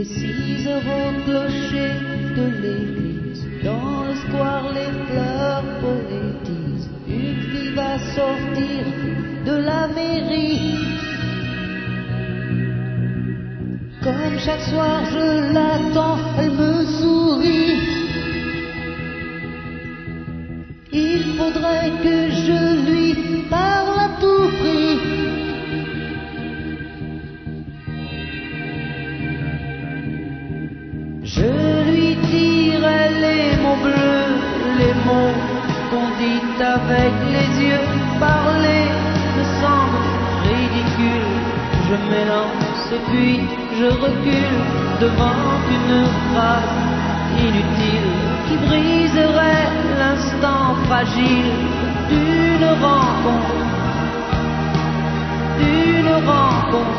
Les 6 heures au clocher de l'église, dans le square les fleurs poétisent. Une fille va sortir de la mairie. Comme chaque soir je l'attends, elle me sourit. Il faudrait que je lui parle à tout prix. Je lui dirai les mots bleus, les mots qu'on dit avec les yeux. Parler me semble ridicule. Je m'élance et puis je recule devant une phrase inutile qui briserait l'instant fragile d'une rencontre, d'une rencontre.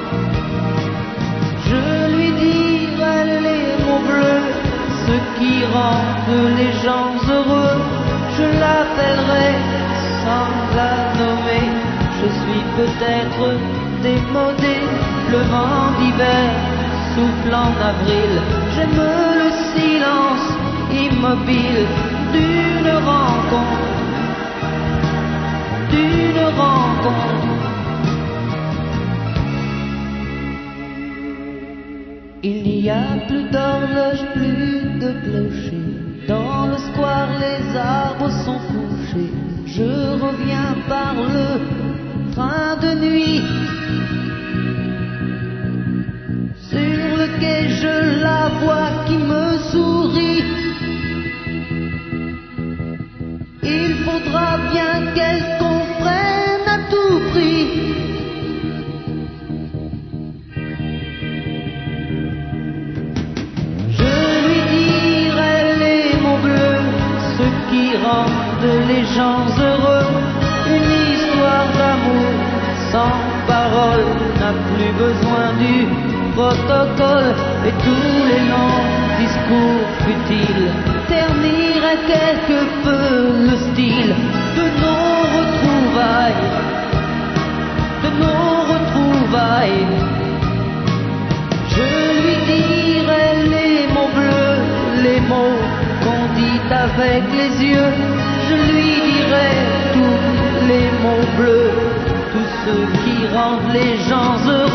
Je lui dirai les mots bleus, ce qui rendent les gens heureux. Je l'appellerai sans la nommer. Je suis peut-être démodé, le vent d'hiver souffle en avril. J'aime le silence immobile d'une rencontre, d'une rencontre. Il n'y a plus d'horloge, plus de clocher. Dans le square, les arbres sont couchés. Je reviens par le train de nuit. Sur le quai, je la vois qui me sourit. Il faudra bien qu'elle comprenne à tout prix. Les gens heureux, une histoire d'amour sans parole n'a plus besoin du protocole, et tous les longs discours futiles terniraient quelque peu le style de nos retrouvailles, de nos retrouvailles. Je lui dirai les mots bleus, les mots qu'on dit avec les yeux. Je lui dirai tous les mots bleus, tous ceux qui rendent les gens heureux.